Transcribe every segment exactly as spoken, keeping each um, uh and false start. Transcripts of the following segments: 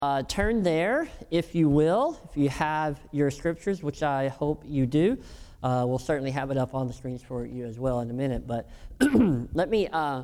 Uh, turn there, if you will, if you have your scriptures, which I hope you do. Uh, we'll certainly have it up on the screens for you as well in a minute. But let me uh,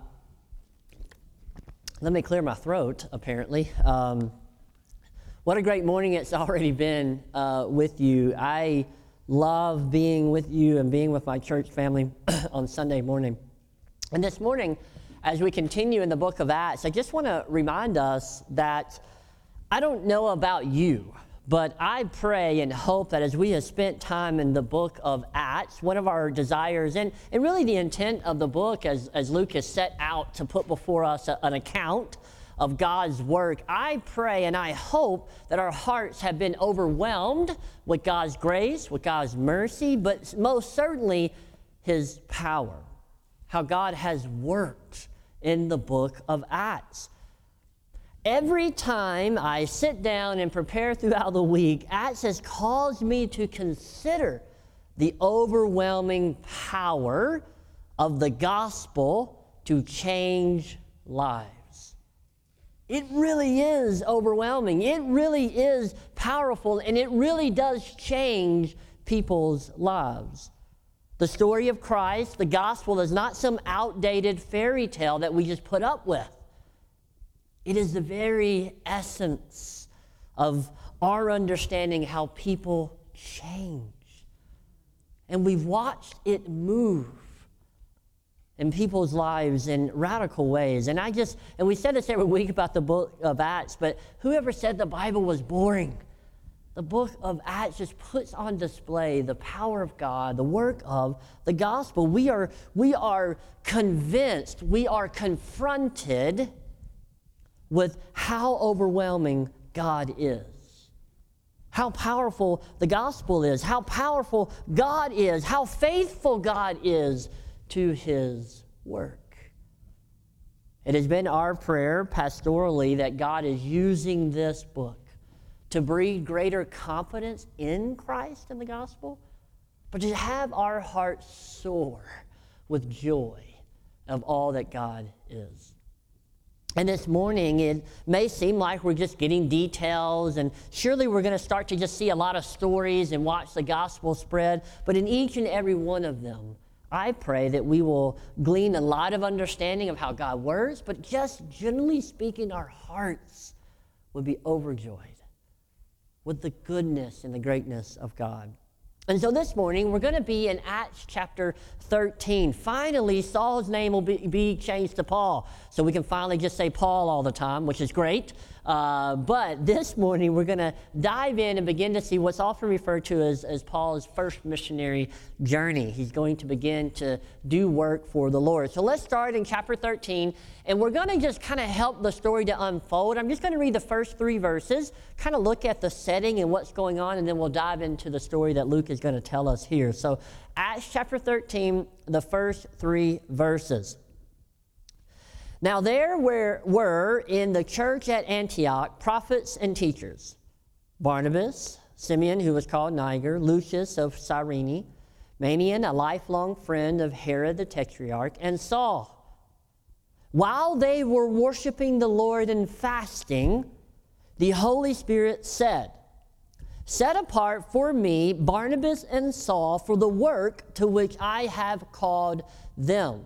let me clear my throat. Apparently, um, what a great morning it's already been uh, with you. I love being with you and being with my church family on Sunday morning. And this morning, as we continue in the book of Acts, I just want to remind us that I don't know about you, but I pray and hope that as we have spent time in the book of Acts, one of our desires, and, and really the intent of the book as, as Luke has set out to put before us a, an account of God's work, I pray and I hope that our hearts have been overwhelmed with God's grace, with God's mercy, but most certainly His power, how God has worked in the book of Acts. Every time I sit down and prepare throughout the week, Acts has caused me to consider the overwhelming power of the gospel to change lives. It really is overwhelming. It really is powerful, and it really does change people's lives. The story of Christ, the gospel, is not some outdated fairy tale that we just put up with. It is the very essence of our understanding how people change. And we've watched it move in people's lives in radical ways. And I just, and we said this every week about the book of Acts, but whoever said the Bible was boring? The book of Acts just puts on display the power of God, the work of the gospel. We are, we are convinced, we are confronted with how overwhelming God is, how powerful the gospel is, how powerful God is, how faithful God is to His work. It has been our prayer pastorally that God is using this book to breed greater confidence in Christ and the gospel, but to have our hearts soar with joy of all that God is. And this morning, it may seem like we're just getting details, and surely we're going to start to just see a lot of stories and watch the gospel spread. But in each and every one of them, I pray that we will glean a lot of understanding of how God works, but just generally speaking, our hearts would be overjoyed with the goodness and the greatness of God. And so this morning, we're going to be in Acts chapter thirteen. Finally, Saul's name will be, be changed to Paul. So we can finally just say Paul all the time, which is great. Uh, but this morning, we're going to dive in and begin to see what's often referred to as, as Paul's first missionary journey. He's going to begin to do work for the Lord. So let's start in chapter thirteen. And we're going to just kind of help the story to unfold. I'm just going to read the first three verses, kind of look at the setting and what's going on, and then we'll dive into the story that Luke is going to tell us here. So Acts chapter thirteen, the first three verses. Now there were, were in the church at Antioch prophets and teachers, Barnabas, Simeon, who was called Niger, Lucius of Cyrene, Manaen, a lifelong friend of Herod the Tetrarch, and Saul. While they were worshiping the Lord and fasting, the Holy Spirit said, "Set apart for me Barnabas and Saul for the work to which I have called them."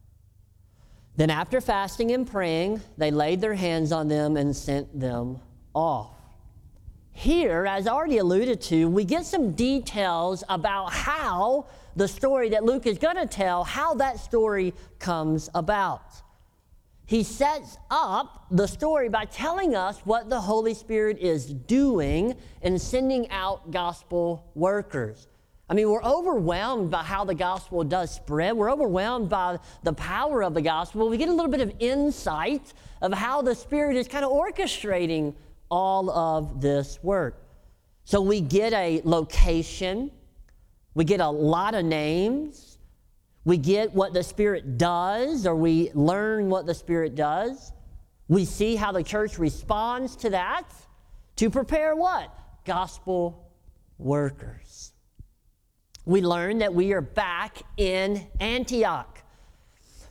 Then after fasting and praying, they laid their hands on them and sent them off. Here, as already alluded to, we get some details about how the story that Luke is going to tell, how that story comes about. He sets up the story by telling us what the Holy Spirit is doing in sending out gospel workers. I mean, we're overwhelmed by how the gospel does spread. We're overwhelmed by the power of the gospel. We get a little bit of insight of how the Spirit is kind of orchestrating all of this work. So we get a location. We get a lot of names. We get what the Spirit does, or we learn what the Spirit does. We see how the church responds to that to prepare what? Gospel workers. We learn that we are back in Antioch.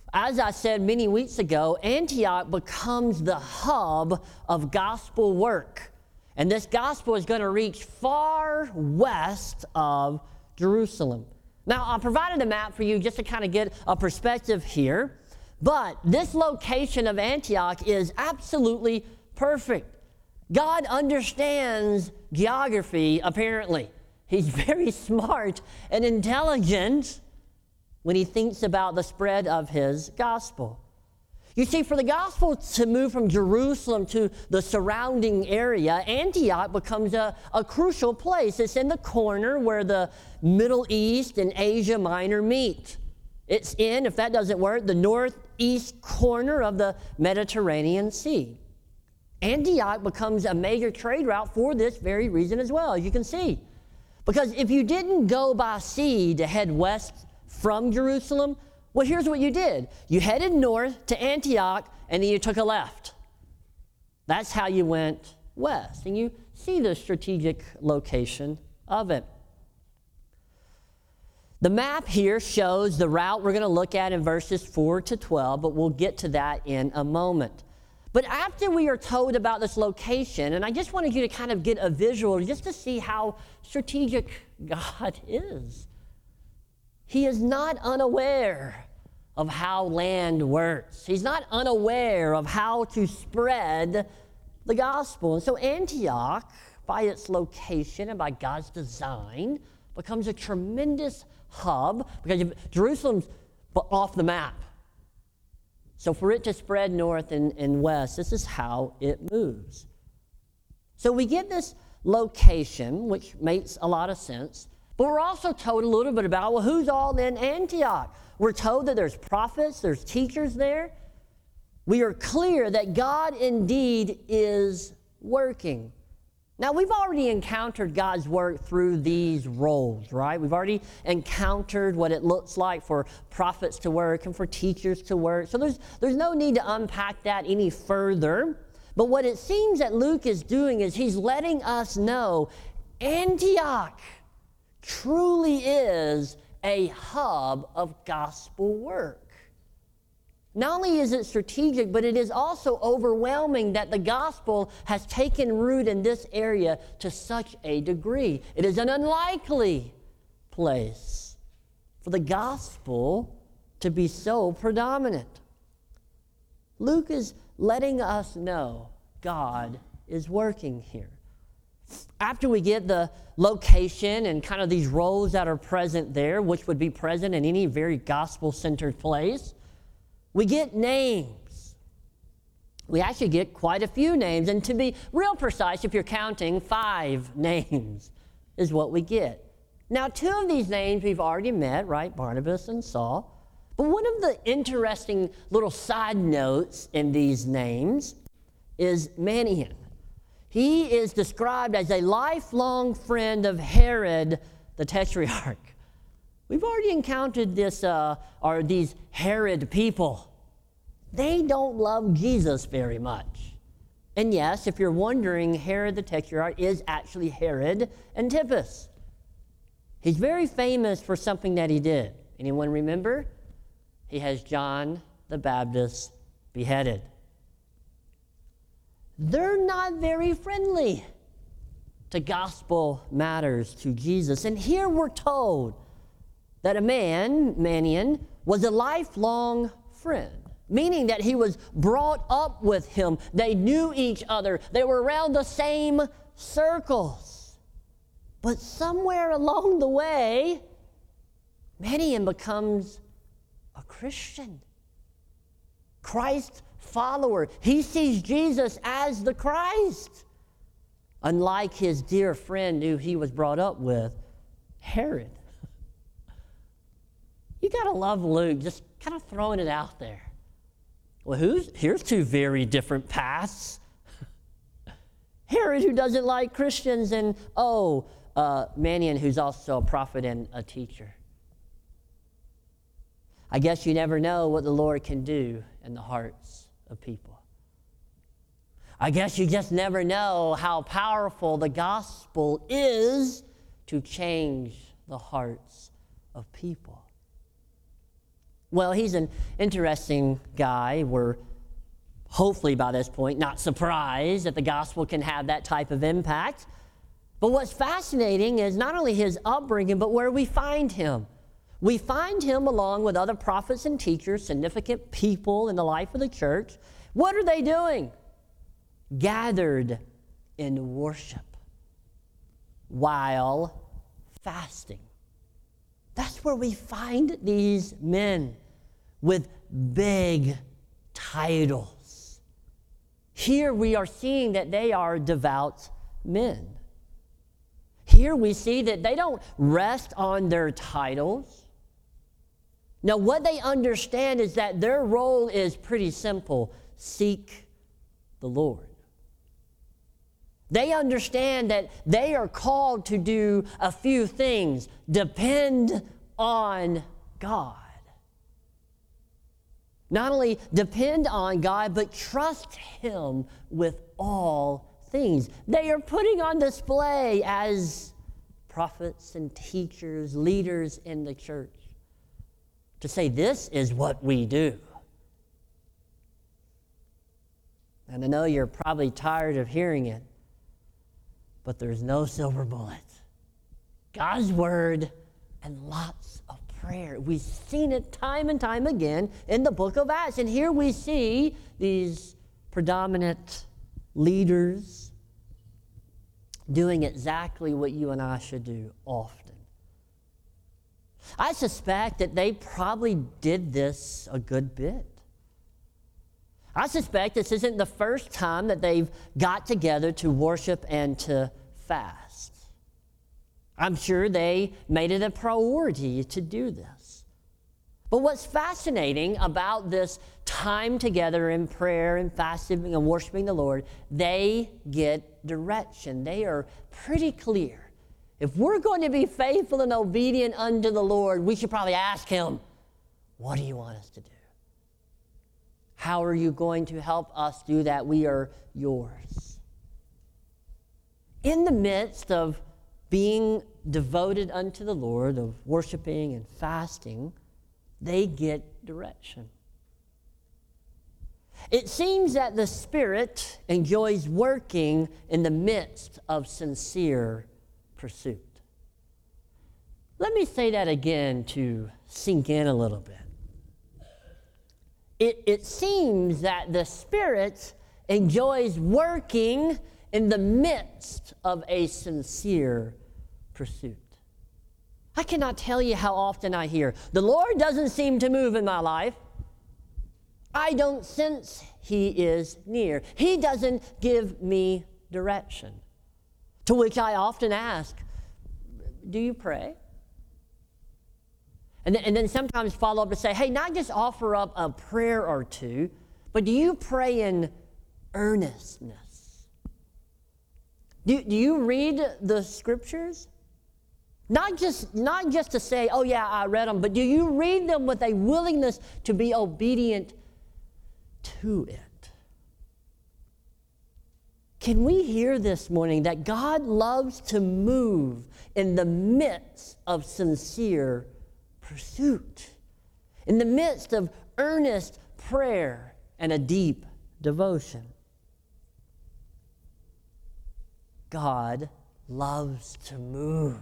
As I said many weeks ago, Antioch becomes the hub of gospel work. And this gospel is going to reach far west of Jerusalem. Now, I provided a map for you just to kind of get a perspective here. But this location of Antioch is absolutely perfect. God understands geography, apparently. He's very smart and intelligent when he thinks about the spread of his gospel. You see, for the gospel to move from Jerusalem to the surrounding area, Antioch becomes a, a crucial place. It's in the corner where the Middle East and Asia Minor meet. It's in, if that doesn't work, the northeast corner of the Mediterranean Sea. Antioch becomes a major trade route for this very reason as well, as you can see. Because if you didn't go by sea to head west from Jerusalem, well, here's what you did. You headed north to Antioch, and then you took a left. That's how you went west. And you see the strategic location of it. The map here shows the route we're going to look at in verses four to twelve, but we'll get to that in a moment. But after we are told about this location, and I just wanted you to kind of get a visual just to see how strategic God is. He is not unaware of how land works. He's not unaware of how to spread the gospel. And so Antioch, by its location and by God's design, becomes a tremendous hub because Jerusalem's off the map. So for it to spread north and, and west, this is how it moves. So we get this location, which makes a lot of sense, but we're also told a little bit about, well, who's all in Antioch? We're told that there's prophets, there's teachers there. We are clear that God indeed is working. Now, we've already encountered God's work through these roles, right? We've already encountered what it looks like for prophets to work and for teachers to work. So there's, there's no need to unpack that any further. But what it seems that Luke is doing is he's letting us know Antioch truly is a hub of gospel work. Not only is it strategic, but it is also overwhelming that the gospel has taken root in this area to such a degree. It is an unlikely place for the gospel to be so predominant. Luke is letting us know God is working here. After we get the location and kind of these roles that are present there, which would be present in any very gospel-centered place, we get names. We actually get quite a few names. And to be real precise, if you're counting, five names is what we get. Now, two of these names we've already met, right? Barnabas and Saul. But one of the interesting little side notes in these names is Manaen. He is described as a lifelong friend of Herod the Tetrarch. We've already encountered this, uh, or these Herod people. They don't love Jesus very much. And yes, if you're wondering, Herod the Tetrarch is actually Herod Antipas. He's very famous for something that he did. Anyone remember? He has John the Baptist beheaded. They're not very friendly to gospel matters to Jesus. And here we're told that a man, Manaen, was a lifelong friend, meaning that he was brought up with him. They knew each other. They were around the same circles. But somewhere along the way, Manaen becomes a Christian, Christ follower. He sees Jesus as the Christ, unlike his dear friend who he was brought up with, Herod. You got to love Luke, just kind of throwing it out there. Well, who's, here's two very different paths. Herod, who doesn't like Christians, and, oh, uh, Manaen, who's also a prophet and a teacher. I guess you never know what the Lord can do in the hearts of people. I guess you just never know how powerful the gospel is to change the hearts of people. Well, he's an interesting guy. We're hopefully by this point not surprised that the gospel can have that type of impact. But what's fascinating is not only his upbringing, but where we find him. We find him along with other prophets and teachers, significant people in the life of the church. What are they doing? Gathered in worship while fasting. That's where we find these men with big titles. Here we are seeing that they are devout men. Here we see that they don't rest on their titles. Now, what they understand is that their role is pretty simple: seek the Lord. They understand that they are called to do a few things. Depend on God. Not only depend on God, but trust Him with all things. They are putting on display as prophets and teachers, leaders in the church, to say this is what we do. And I know you're probably tired of hearing it, but there's no silver bullet. God's word and lots of prayer. We've seen it time and time again in the book of Acts. And here we see these predominant leaders doing exactly what you and I should do often. I suspect that they probably did this a good bit. I suspect this isn't the first time that they've got together to worship and to fast. I'm sure they made it a priority to do this. But what's fascinating about this time together in prayer and fasting and worshiping the Lord, they get direction. They are pretty clear. If we're going to be faithful and obedient unto the Lord, we should probably ask Him, what do you want us to do? How are you going to help us do that? We are yours. In the midst of being devoted unto the Lord, of worshiping and fasting, they get direction. It seems that the Spirit enjoys working in the midst of sincere pursuit. Let me say that again to sink in a little bit. It, it seems that the Spirit enjoys working in the midst of a sincere pursuit. I cannot tell you how often I hear, the Lord doesn't seem to move in my life. I don't sense He is near. He doesn't give me direction. To which I often ask, do you pray? And then, and then sometimes follow up and say, hey, not just offer up a prayer or two, but do you pray in earnestness? Do, do you read the scriptures? Not just, not just to say, oh yeah, I read them, but do you read them with a willingness to be obedient to it? Can we hear this morning that God loves to move in the midst of sincere pursuit, in the midst of earnest prayer and a deep devotion? God loves to move.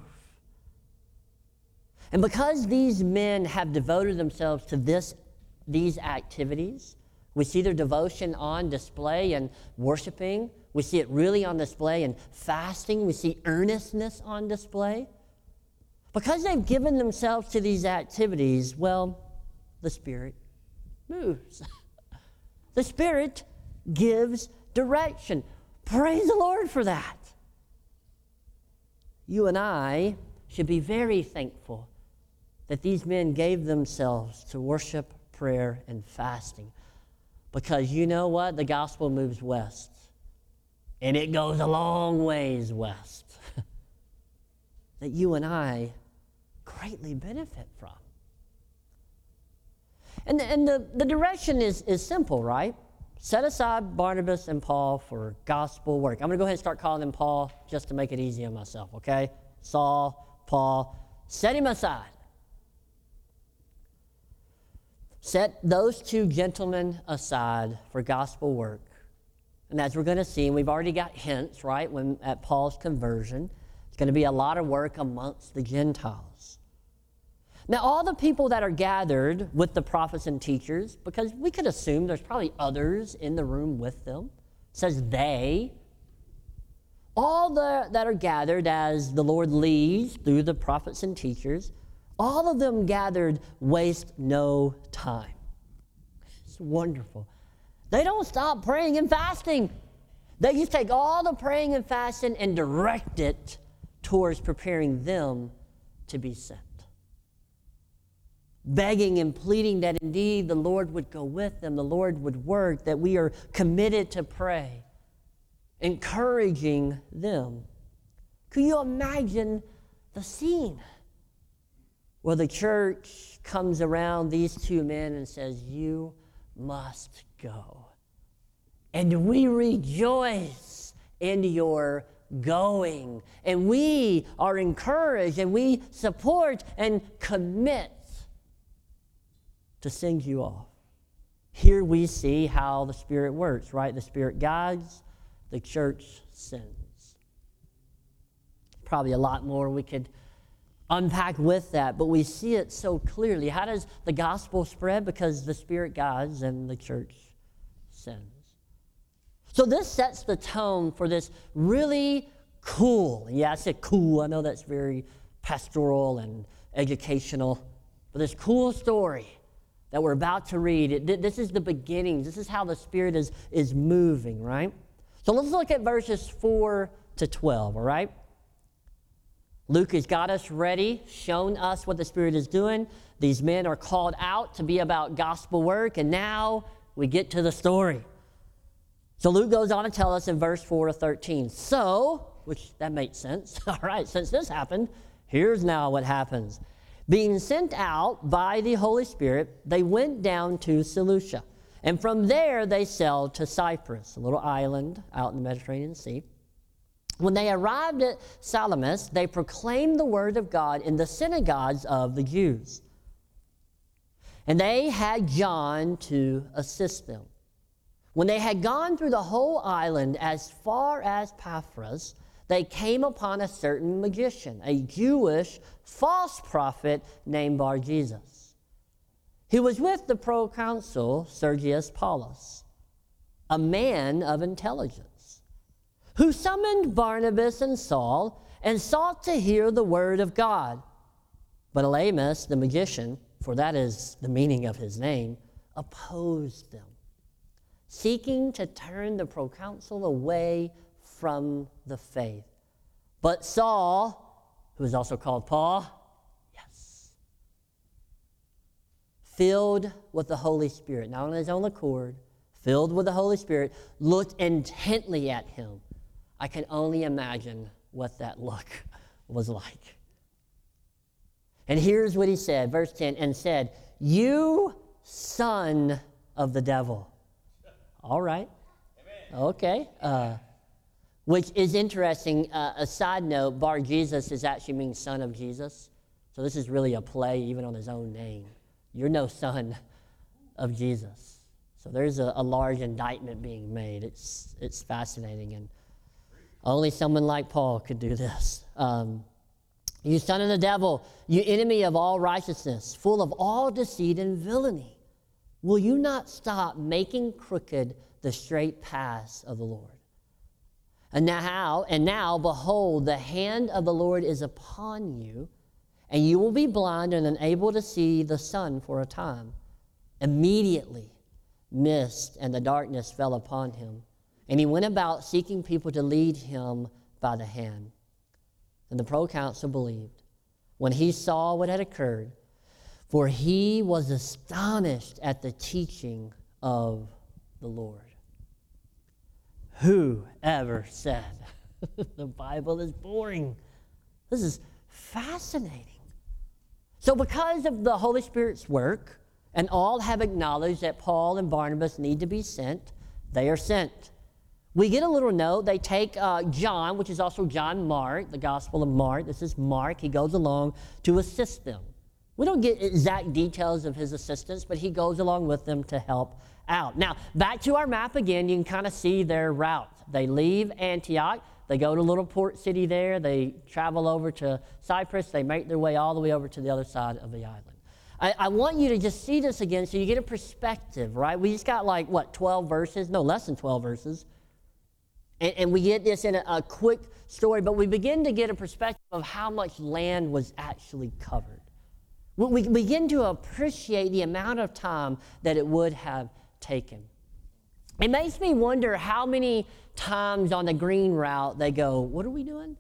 And because these men have devoted themselves to this, these activities, we see their devotion on display in worshiping. We see it really on display in fasting. We see earnestness on display. Because they've given themselves to these activities, well, the Spirit moves. The Spirit gives direction. Praise the Lord for that. You and I should be very thankful that these men gave themselves to worship, prayer, and fasting. Because you know what? The gospel moves west. And it goes a long ways west. That you and I greatly benefit from. And, and the, the direction is, is simple, right? Set aside Barnabas and Paul for gospel work. I'm going to go ahead and start calling him Paul just to make it easy on myself, okay? Saul, Paul, set him aside. set those two gentlemen aside for gospel work. And as we're going to see, and we've already got hints, right, when at Paul's conversion, it's going to be a lot of work amongst the Gentiles. Now, all the people that are gathered with the prophets and teachers, because we could assume there's probably others in the room with them, it says they, all the, that are gathered as the Lord leads through the prophets and teachers, all of them gathered waste no time. It's wonderful. They don't stop praying and fasting. They just take all the praying and fasting and direct it towards preparing them to be sent. Begging and pleading that indeed the Lord would go with them, the Lord would work, that we are committed to pray, encouraging them. Can you imagine the scene where the church comes around these two men and says, you must go. And we rejoice in your going. And we are encouraged and we support and commit to send you off. Here we see how the Spirit works, right? The Spirit guides, the church sends. Probably a lot more we could unpack with that, but we see it so clearly. How does the gospel spread? Because the Spirit guides and the church sends. So this sets the tone for this really cool, yeah, I said cool, I know that's very pastoral and educational, but this cool story that we're about to read, it, this is the beginning. This is how the Spirit is, is moving, right? So let's look at verses four to twelve, all right? Luke has got us ready, shown us what the Spirit is doing. These men are called out to be about gospel work, and now we get to the story. So Luke goes on to tell us in verse four to thirteen. So, which that makes sense. All right, since this happened, here's now what happens. Being sent out by the Holy Spirit, they went down to Seleucia. And from there, they sailed to Cyprus, a little island out in the Mediterranean Sea. When they arrived at Salamis, they proclaimed the word of God in the synagogues of the Jews. And they had John to assist them. When they had gone through the whole island as far as Paphos, they came upon a certain magician, a Jewish false prophet named Bar-Jesus. He was with the proconsul Sergius Paulus, a man of intelligence, who summoned Barnabas and Saul and sought to hear the word of God. But Elymas, the magician, for that is the meaning of his name, opposed them, seeking to turn the proconsul away from the faith. But Saul, who is also called Paul, yes, filled with the Holy Spirit, not on his own accord, filled with the Holy Spirit, looked intently at him. I can only imagine what that look was like. And here's what he said, verse ten, and said, "You son of the devil." All right. Amen. Okay. Uh, which is interesting. Uh, a side note, Bar-Jesus is actually means son of Jesus. So this is really a play even on his own name. You're no son of Jesus. So there's a, a large indictment being made. It's, it's fascinating. And only someone like Paul could do this. Um, you son of the devil, you enemy of all righteousness, full of all deceit and villainy. Will you not stop making crooked the straight paths of the Lord? And now, and now, behold, the hand of the Lord is upon you, and you will be blind and unable to see the sun for a time. Immediately, mist and the darkness fell upon him, and he went about seeking people to lead him by the hand. And the proconsul believed when he saw what had occurred, for he was astonished at the teaching of the Lord. Who ever said the Bible is boring? This is fascinating. So because of the Holy Spirit's work, and all have acknowledged that Paul and Barnabas need to be sent, they are sent. We get a little note. They take uh, John, which is also John Mark, the Gospel of Mark. This is Mark. He goes along to assist them. We don't get exact details of his assistance, but he goes along with them to help out. Now, back to our map again, you can kind of see their route. They leave Antioch. They go to a little port city there. They travel over to Cyprus. They make their way all the way over to the other side of the island. I, I want you to just see this again so you get a perspective, right? We just got like, what, twelve verses? No, less than twelve verses. And, and we get this in a, a quick story, but we begin to get a perspective of how much land was actually covered. We begin to appreciate the amount of time that it would have taken. It makes me wonder how many times on the green route they go, what are we doing?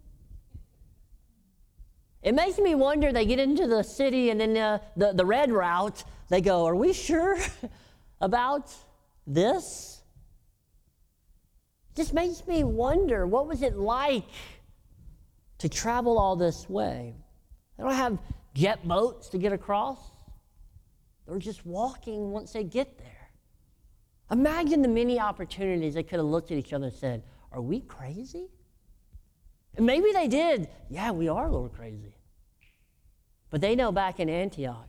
It makes me wonder, they get into the city and then the, the, the red route, they go, are we sure about this? Just makes me wonder, what was it like to travel all this way? They don't have jet boats to get across. They're just walking once they get there. Imagine the many opportunities they could have looked at each other and said, are we crazy? And maybe they did. Yeah, we are a little crazy. But they know back in Antioch,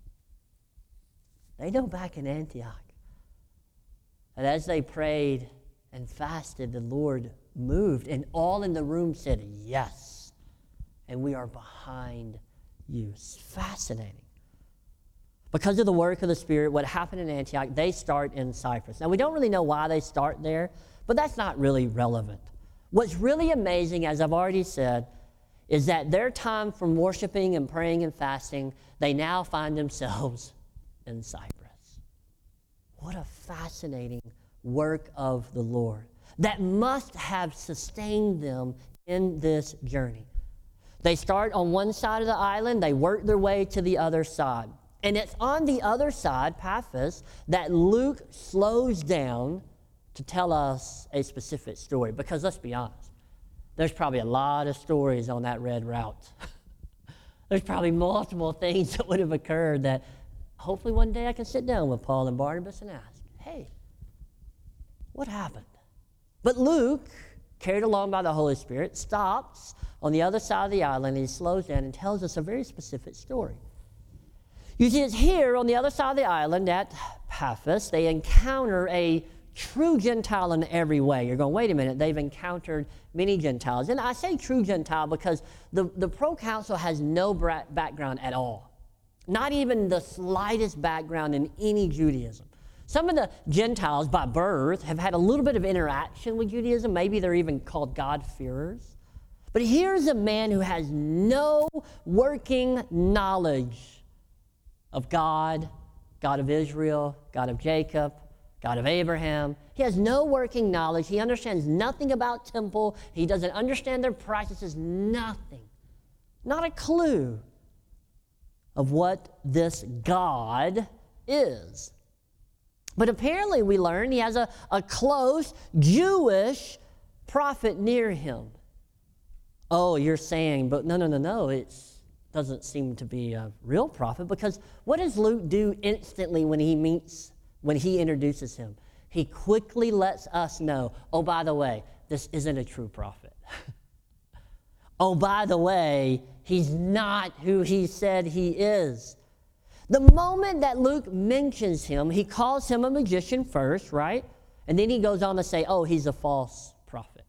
they know back in Antioch that as they prayed and fasted, the Lord moved, and all in the room said, yes, and we are behind you. It's fascinating. Because of the work of the Spirit, what happened in Antioch, they start in Cyprus. Now, we don't really know why they start there, but that's not really relevant. What's really amazing, as I've already said, is that their time from worshiping and praying and fasting, they now find themselves in Cyprus. What a fascinating work of the Lord that must have sustained them in this journey. They start on one side of the island, they work their way to the other side. And it's on the other side, Paphos, that Luke slows down to tell us a specific story. Because let's be honest, there's probably a lot of stories on that red route. There's probably multiple things that would have occurred that hopefully one day I can sit down with Paul and Barnabas and ask, hey, what happened? But Luke, carried along by the Holy Spirit, stops on the other side of the island, and he slows down and tells us a very specific story. You see, it's here on the other side of the island at Paphos, they encounter a true Gentile in every way. You're going, wait a minute, they've encountered many Gentiles. And I say true Gentile because the, the proconsul has no bra- background at all. Not even the slightest background in any Judaism. Some of the Gentiles by birth have had a little bit of interaction with Judaism. Maybe they're even called God-fearers. But here's a man who has no working knowledge of God, God of Israel, God of Jacob, God of Abraham. He has no working knowledge. He understands nothing about temple. He doesn't understand their practices, nothing. Not a clue of what this God is. But apparently we learn he has a, a close Jewish prophet near him. Oh, you're saying, but no, no, no, no, it doesn't seem to be a real prophet, because what does Luke do instantly when he meets, when he introduces him? He quickly lets us know, oh, by the way, this isn't a true prophet. Oh, by the way, he's not who he said he is. The moment that Luke mentions him, he calls him a magician first, right? And then he goes on to say, oh, he's a false prophet.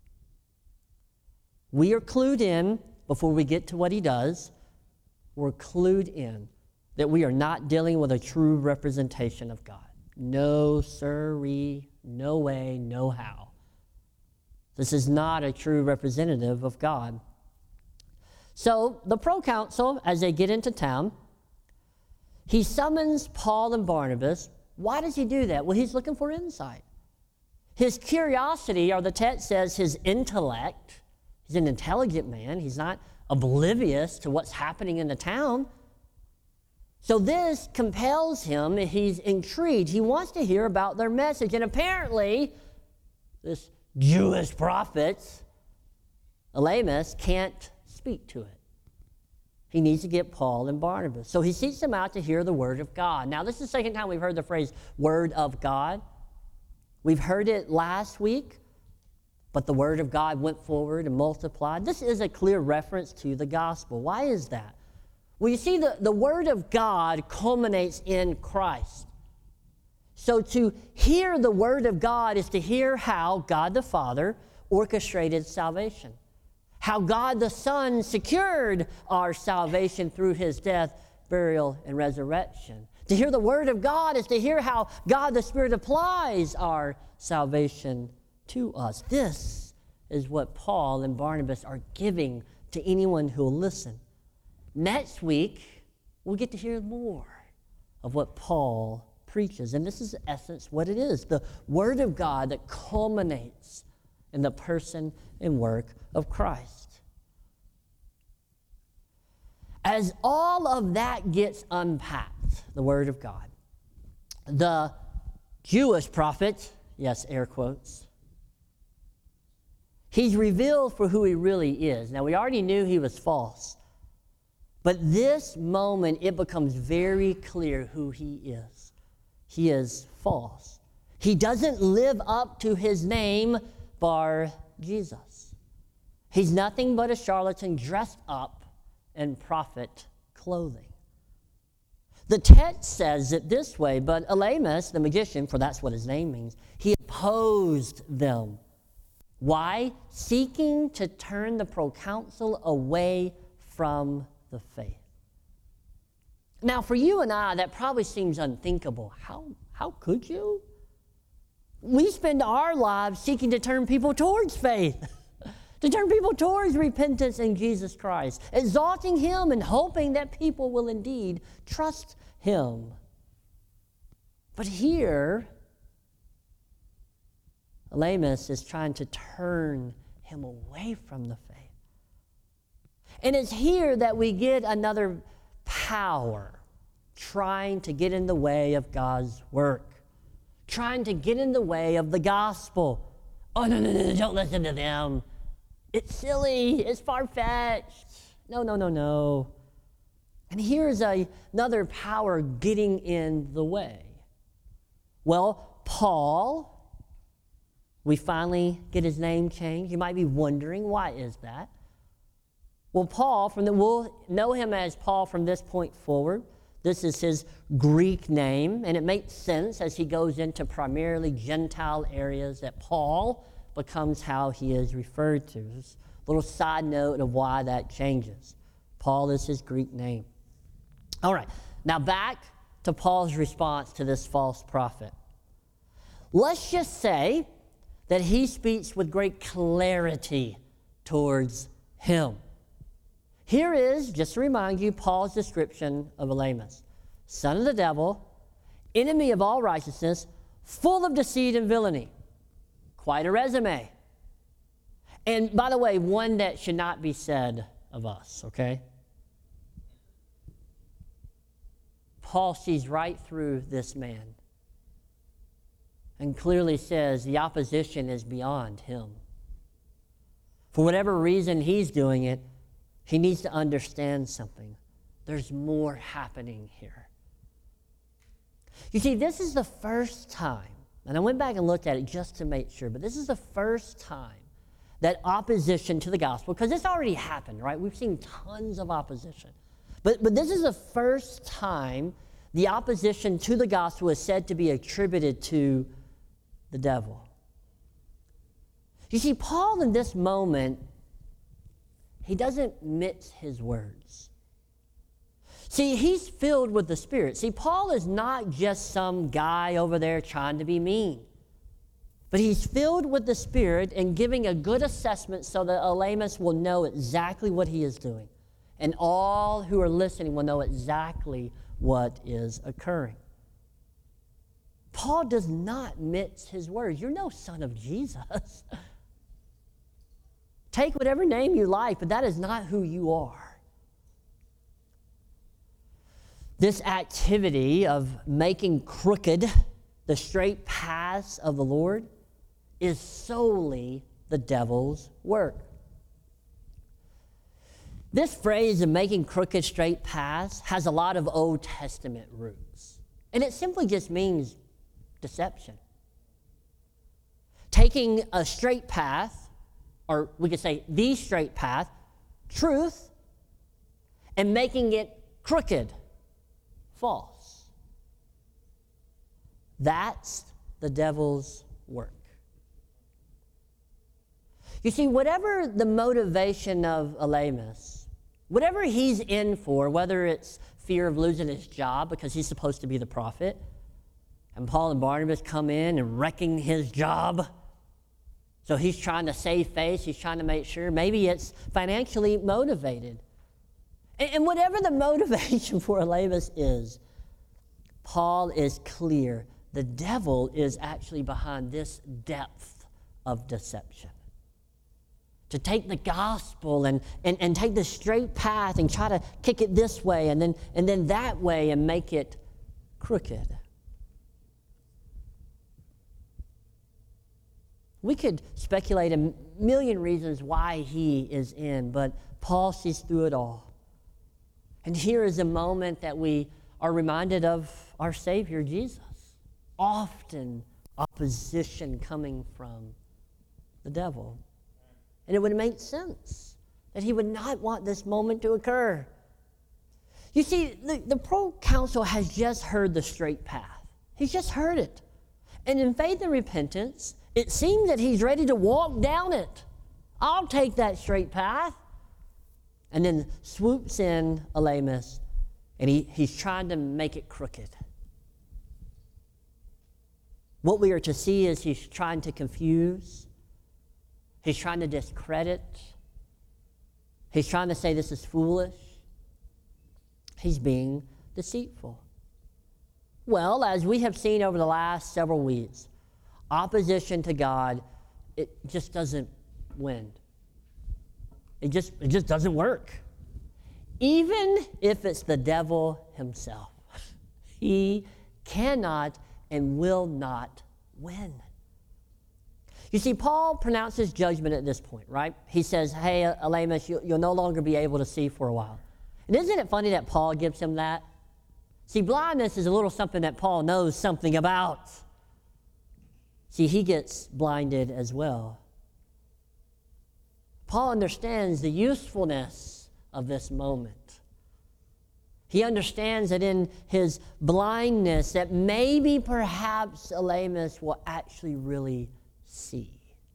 We are clued in, before we get to what he does, we're clued in that we are not dealing with a true representation of God. No sirree, no way, no how. This is not a true representative of God. So the proconsul, as they get into town, he summons Paul and Barnabas. Why does he do that? Well, he's looking for insight. His curiosity, or the text says his intellect, he's an intelligent man. He's not oblivious to what's happening in the town. So this compels him. He's intrigued. He wants to hear about their message. And apparently, this Jewish prophet, Elymas, can't speak to it. He needs to get Paul and Barnabas. So he seeks them out to hear the word of God. Now, this is the second time we've heard the phrase, word of God. We've heard it last week, but the word of God went forward and multiplied. This is a clear reference to the gospel. Why is that? Well, you see, the, the Word of God culminates in Christ. So to hear the Word of God is to hear how God the Father orchestrated salvation, how God the Son secured our salvation through his death, burial, and resurrection. To hear the Word of God is to hear how God the Spirit applies our salvation to us. This is what Paul and Barnabas are giving to anyone who will listen. Next week, we'll get to hear more of what Paul preaches. And this is, in essence, what it is, the Word of God that culminates in the person and work of Christ. As all of that gets unpacked, the Word of God, the Jewish prophet, yes, air quotes, he's revealed for who he really is. Now, we already knew he was false, but this moment, it becomes very clear who he is. He is false. He doesn't live up to his name, Bar Jesus. He's nothing but a charlatan dressed up in prophet clothing. The text says it this way, but Elymas, the magician, for that's what his name means, he opposed them. Why? Seeking to turn the proconsul away from the faith. Now, for you and I, that probably seems unthinkable. How, how could you? We spend our lives seeking to turn people towards faith, to turn people towards repentance in Jesus Christ, exalting him and hoping that people will indeed trust him. But here, Elymas is trying to turn him away from the faith. And it's here that we get another power trying to get in the way of God's work, trying to get in the way of the gospel. Oh, no, no, no, don't listen to them. It's silly. It's far-fetched. No, no, no, no. And here's a, another power getting in the way. Well, Paul, we finally get his name changed. You might be wondering, why is that? Well, Paul, from the, we'll know him as Paul from this point forward. This is his Greek name, and it makes sense as he goes into primarily Gentile areas that Paul becomes how he is referred to. Just a little side note of why that changes. Paul is his Greek name. All right, now back to Paul's response to this false prophet. Let's just say that he speaks with great clarity towards him. Here is, just to remind you, Paul's description of Elymas. Son of the devil, enemy of all righteousness, full of deceit and villainy. Quite a resume. And by the way, one that should not be said of us, okay? Paul sees right through this man and clearly says the opposition is beyond him. For whatever reason he's doing it, he needs to understand something. There's more happening here. You see, this is the first time, and I went back and looked at it just to make sure, but this is the first time that opposition to the gospel, because it's already happened, right? We've seen tons of opposition. But, but this is the first time the opposition to the gospel is said to be attributed to the devil. You see, Paul in this moment, he doesn't mix his words. See, he's filled with the Spirit. See, Paul is not just some guy over there trying to be mean, but he's filled with the Spirit and giving a good assessment so that Elymas will know exactly what he is doing. And all who are listening will know exactly what is occurring. Paul does not mix his words. You're no son of Jesus. Take whatever name you like, but that is not who you are. This activity of making crooked the straight paths of the Lord is solely the devil's work. This phrase of making crooked straight paths has a lot of Old Testament roots. And it simply just means deception. Taking a straight path, or we could say the straight path, truth, and making it crooked, false. That's the devil's work. You see, whatever the motivation of Elymas, whatever he's in for, whether it's fear of losing his job because he's supposed to be the prophet, and Paul and Barnabas come in and wrecking his job, so he's trying to save face, he's trying to make sure, maybe it's financially motivated. And, and whatever the motivation for Elymas is, Paul is clear. The devil is actually behind this depth of deception. To take the gospel and, and, and take the straight path and try to kick it this way and then, and then that way and make it crooked. We could speculate a million reasons why he is in, but Paul sees through it all. And here is a moment that we are reminded of our Savior, Jesus. Often opposition coming from the devil. And it would make sense that he would not want this moment to occur. You see, the, the proconsul has just heard the straight path. He's just heard it. And in faith and repentance, it seems that he's ready to walk down it. I'll take that straight path. And then swoops in Elymas, and he, he's trying to make it crooked. What we are to see is he's trying to confuse. He's trying to discredit. He's trying to say this is foolish. He's being deceitful. Well, as we have seen over the last several weeks, opposition to God, it just doesn't win. It just, it just doesn't work. Even if it's the devil himself, he cannot and will not win. You see, Paul pronounces judgment at this point, right? He says, hey, Elymas, you, you'll no longer be able to see for a while. And isn't it funny that Paul gives him that? See, blindness is a little something that Paul knows something about. See, he gets blinded as well. Paul understands the usefulness of this moment. He understands that in his blindness that maybe perhaps Elymas will actually really see.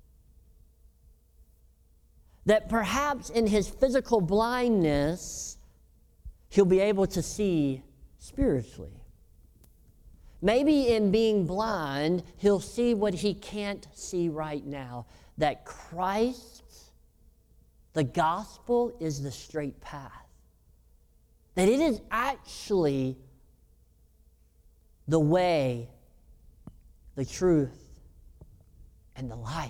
That perhaps in his physical blindness, he'll be able to see spiritually. Maybe in being blind, he'll see what he can't see right now. That Christ, the gospel, is the straight path. That it is actually the way, the truth, and the life.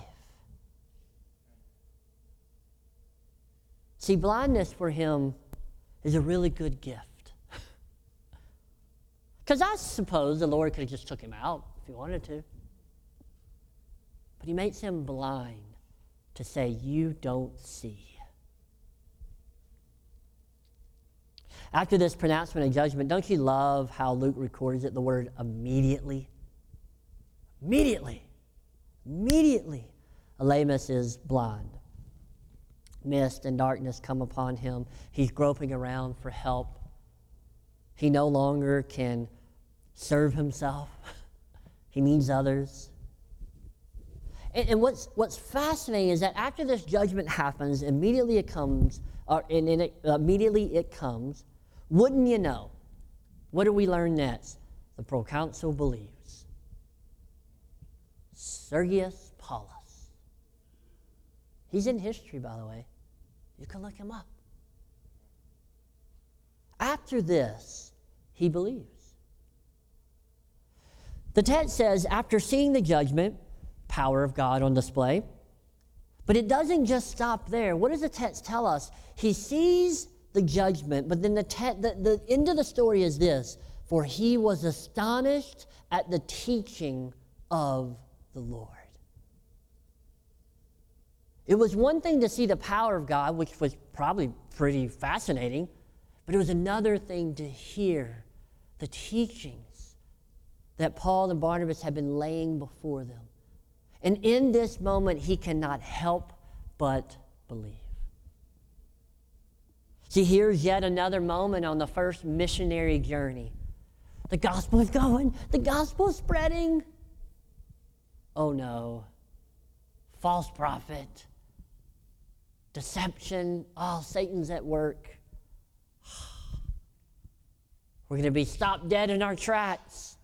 See, blindness for him is a really good gift. Because I suppose the Lord could have just took him out if he wanted to. But he makes him blind to say, you don't see. After this pronouncement of judgment, don't you love how Luke records it, the word immediately? Immediately. Immediately, Elymas is blind. Mist and darkness come upon him. He's groping around for help. He no longer can serve himself. He needs others. And, and what's what's fascinating is that after this judgment happens, immediately it comes, or and, and it, immediately it comes. Wouldn't you know? What do we learn next? The proconsul believes. Sergius Paulus. He's in history, by the way. You can look him up. After this, he believes. The text says, after seeing the judgment, power of God on display, but it doesn't just stop there. What does the text tell us? He sees the judgment, but then the, te- the, the end of the story is this, for he was astonished at the teaching of the Lord. It was one thing to see the power of God, which was probably pretty fascinating, but it was another thing to hear the teachings that Paul and Barnabas had been laying before them. And in this moment, he cannot help but believe. See, here's yet another moment on the first missionary journey. The gospel is going. The gospel is spreading. Oh no. False prophet. Deception. Oh, Satan's at work. We're going to be stopped dead in our tracks.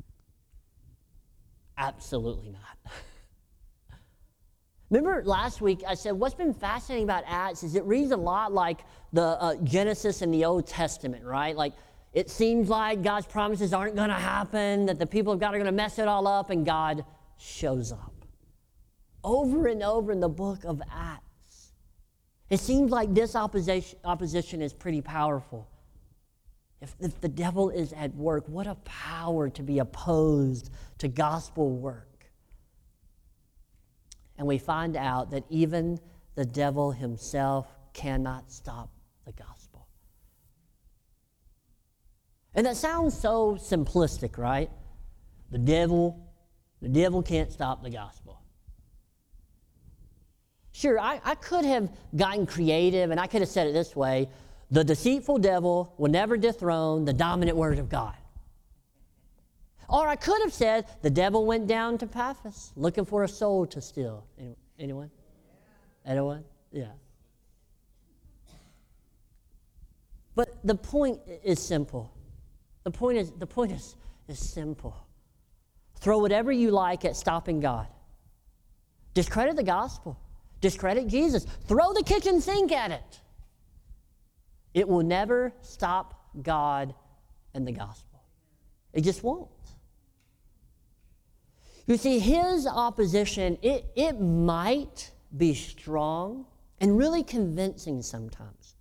Absolutely not. Remember last week I said what's been fascinating about Acts is it reads a lot like the uh, Genesis in the Old Testament, right? Like it seems like God's promises aren't going to happen, that the people of God are going to mess it all up, and God shows up. Over and over in the book of Acts. It seems like this opposition, opposition is pretty powerful. If, if the devil is at work, what a power to be opposed to gospel work. And we find out that even the devil himself cannot stop the gospel. And that sounds so simplistic, right? The devil, the devil can't stop the gospel. Sure, I, I could have gotten creative and I could have said it this way: the deceitful devil will never dethrone the dominant word of God. Or I could have said the devil went down to Paphos looking for a soul to steal. Anyone? Anyone? Yeah. But the point is simple. The point is the point is, is simple. Throw whatever you like at stopping God. Discredit the gospel. Discredit Jesus. Throw the kitchen sink at it. It will never stop God and the gospel. It just won't. You see, his opposition, it, it might be strong and really convincing sometimes.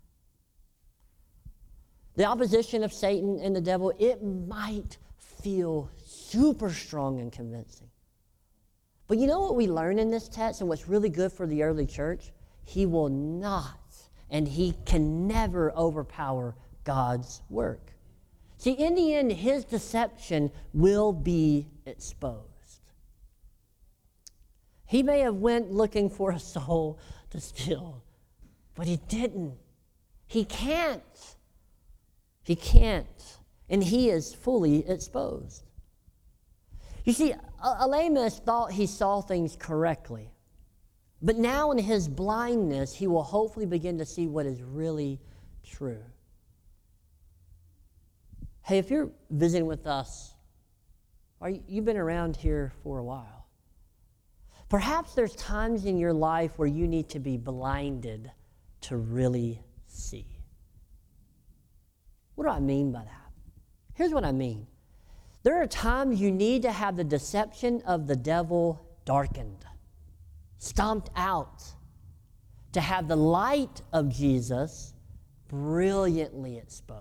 The opposition of Satan and the devil, it might feel super strong and convincing. But you know what we learn in this text and what's really good for the early church? He will not and he can never overpower God's work. See, in the end, his deception will be exposed. He may have went looking for a soul to steal, but he didn't. He can't. He can't. And he is fully exposed. You see, Elymas thought he saw things correctly. But now in his blindness, he will hopefully begin to see what is really true. Hey, if you're visiting with us, or you've been around here for a while, perhaps there's times in your life where you need to be blinded to really see. What do I mean by that? Here's what I mean. There are times you need to have the deception of the devil darkened, stomped out, to have the light of Jesus brilliantly exposed.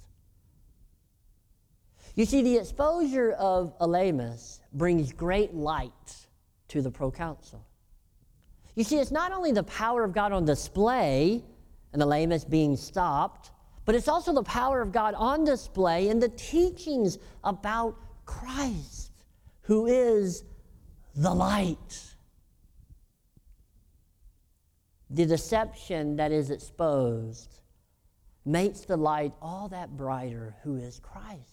You see, the exposure of Elymas brings great light to the proconsul. You see, it's not only the power of God on display and Elymas being stopped, but it's also the power of God on display in the teachings about Christ, who is the light. The deception that is exposed makes the light all that brighter, who is Christ.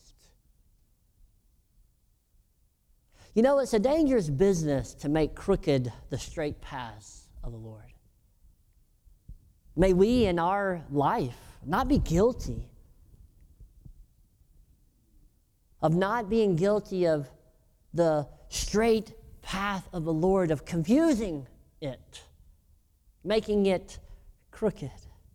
You know, it's a dangerous business to make crooked the straight paths of the Lord. May we in our life not be guilty of not being guilty of the straight path of the Lord, of confusing it, making it crooked.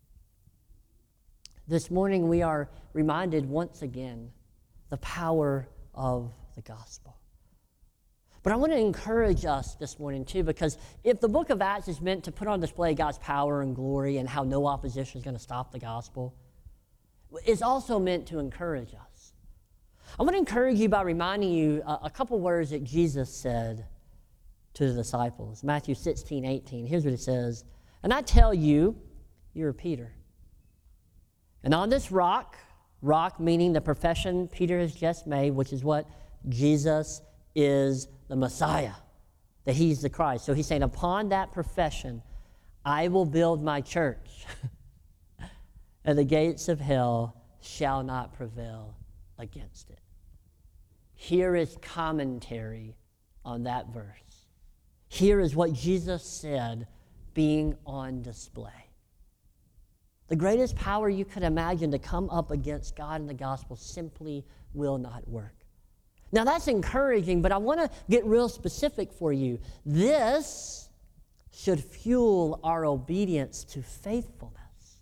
This morning we are reminded once again the power of the gospel. But I want to encourage us this morning too, because if the book of Acts is meant to put on display God's power and glory and how no opposition is going to stop the gospel, it's also meant to encourage us. I want to encourage you by reminding you a, a couple words that Jesus said to the disciples. Matthew sixteen, eighteen. Here's what it says. And I tell you, you're Peter. And on this rock, rock meaning the profession Peter has just made, which is what? Jesus is the Messiah, that he's the Christ. So he's saying, upon that profession, I will build my church. and the gates of hell shall not prevail against it. Here is commentary on that verse. Here is what Jesus said being on display. The greatest power you could imagine to come up against God and the gospel simply will not work. Now that's encouraging, but I want to get real specific for you. This should fuel our obedience to faithfulness.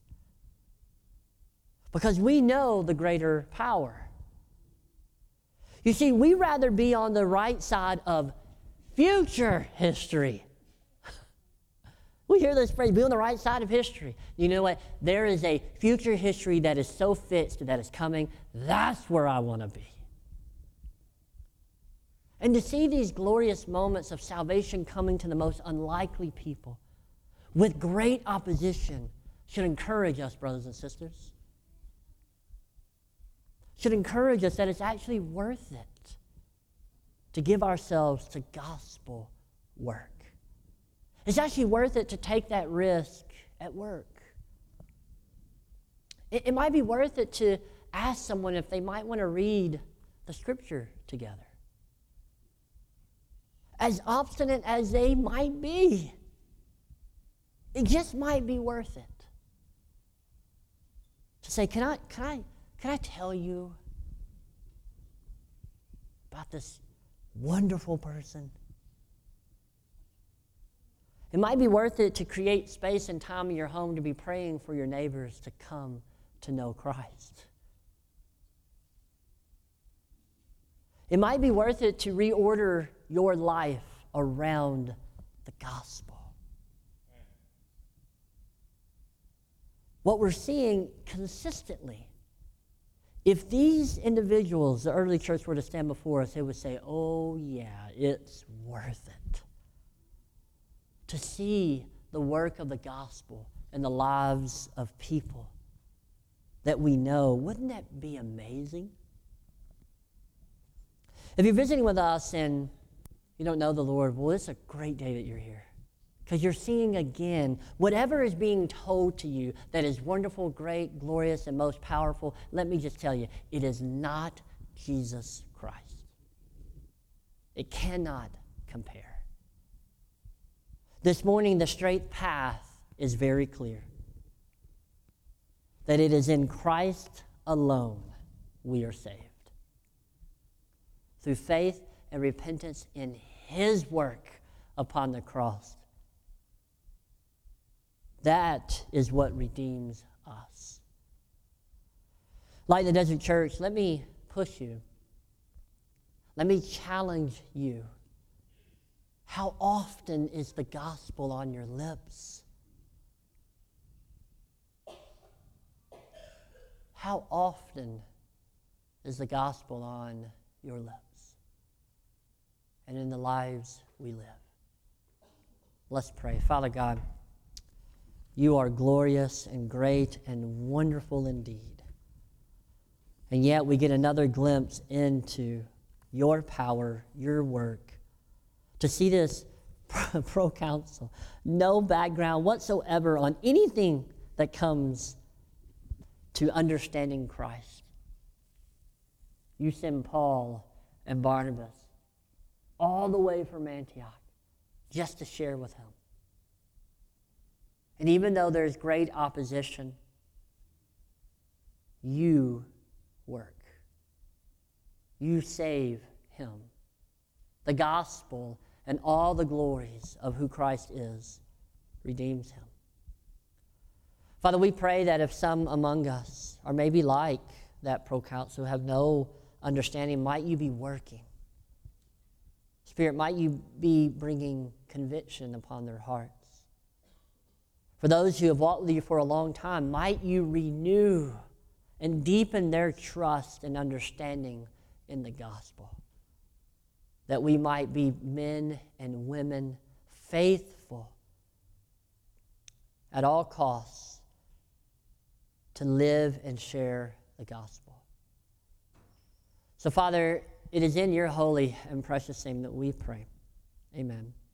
Because we know the greater power. You see, we rather be on the right side of future history. We hear this phrase, be on the right side of history. You know what? There is a future history that is so fixed that is coming. That's where I want to be. And to see these glorious moments of salvation coming to the most unlikely people with great opposition should encourage us, brothers and sisters. Should encourage us that it's actually worth it to give ourselves to gospel work. It's actually worth it to take that risk at work. It, it might be worth it to ask someone if they might want to read the scripture together. As obstinate as they might be, it just might be worth it. To say, can I, can I, can I tell you about this wonderful person? It might be worth it to create space and time in your home to be praying for your neighbors to come to know Christ. It might be worth it to reorder your life around the gospel. What we're seeing consistently, if these individuals, the early church, were to stand before us, they would say, oh yeah, it's worth it to see the work of the gospel in the lives of people that we know. Wouldn't that be amazing? If you're visiting with us and you don't know the Lord, well, it's a great day that you're here. Because you're seeing again, whatever is being told to you that is wonderful, great, glorious, and most powerful, let me just tell you, it is not Jesus Christ. It cannot compare. This morning, the straight path is very clear. That it is in Christ alone we are saved. Through faith and repentance in His work upon the cross. That is what redeems us. Like the Desert Church, let me push you. Let me challenge you. How often is the gospel on your lips? How often is the gospel on your lips and in the lives we live? Let's pray. Father God, you are glorious and great and wonderful indeed. And yet we get another glimpse into your power, your work, to see this proconsul, no background whatsoever on anything that comes to understanding Christ. You send Paul and Barnabas all the way from Antioch just to share with him. And even though there's great opposition, you work. You save him. The gospel and all the glories of who Christ is redeems him. Father, we pray that if some among us are maybe like that proconsul, who have no understanding, might you be working. Spirit, might you be bringing conviction upon their hearts. For those who have walked with you for a long time, might you renew and deepen their trust and understanding in the gospel. That we might be men and women faithful at all costs to live and share the gospel. So, Father, it is in your holy and precious name that we pray. Amen.